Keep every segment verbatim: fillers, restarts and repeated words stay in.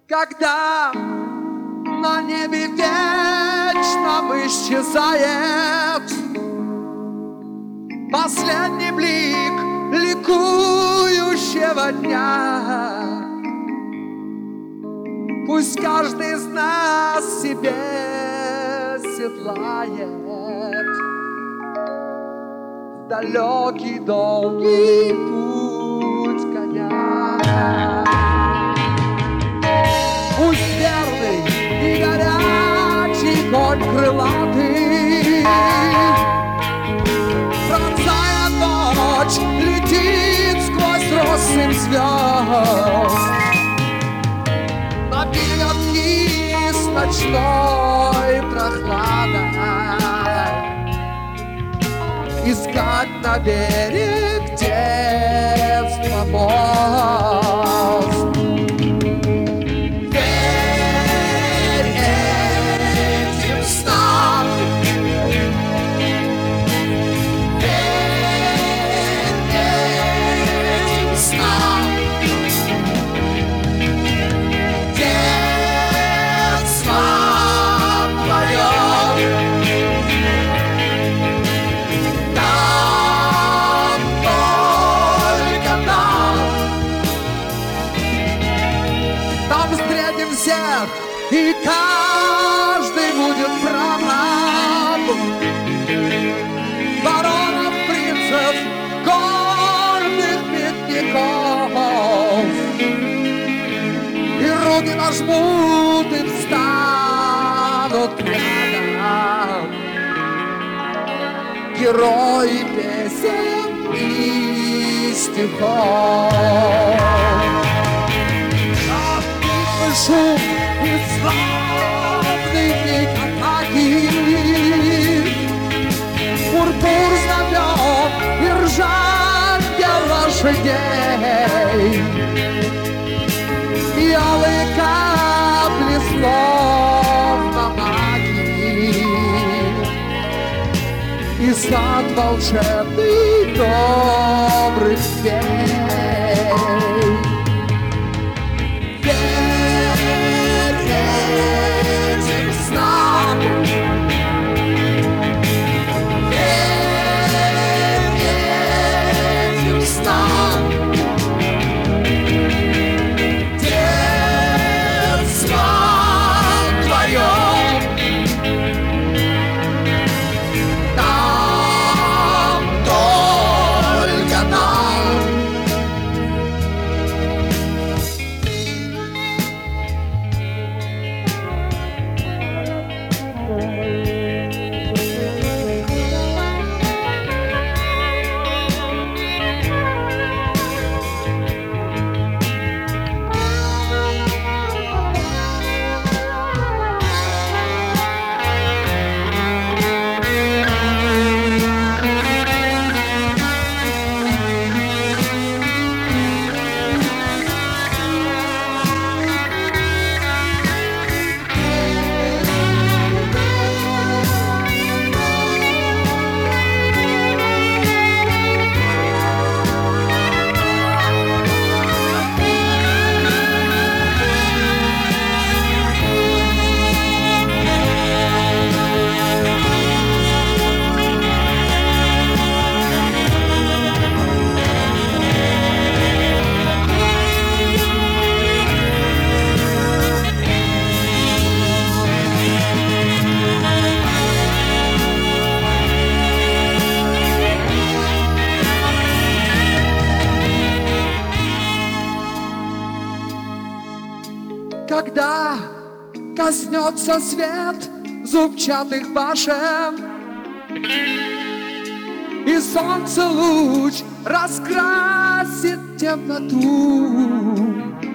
Когда на небе вечном исчезает последний блик ликующего дня, пусть каждый из нас себе седлает далекий долгий путь коня. Пусть верный и горячий конь крылатый, пронзая ночь, летит сквозь россыпь звезд, наберет вниз ночной прохладой, искать на берег детства мост. И каждый будет прораб баронов, принцев, горных бедняков. И руки нажмут и встанут рядом герои песен и стихов. Шум и славный миг атаки, пурпур знамен и ржанье лошадей, и алые капли словно магии, и сад волшебный добрых фей. Когда коснется свет зубчатых башен, и солнце луч раскрасит темноту,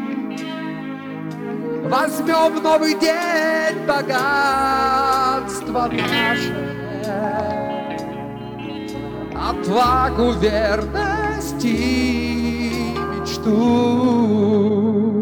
возьмем в новый день богатство наше, отвагу, верность и мечту.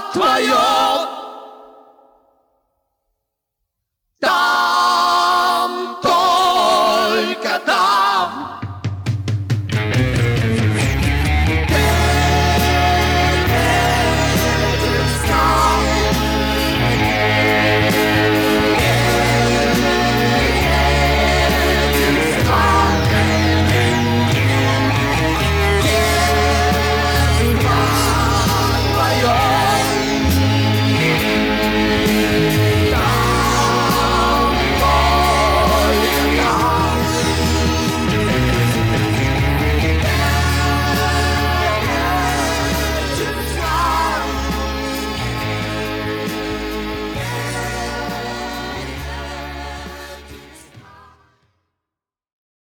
Твое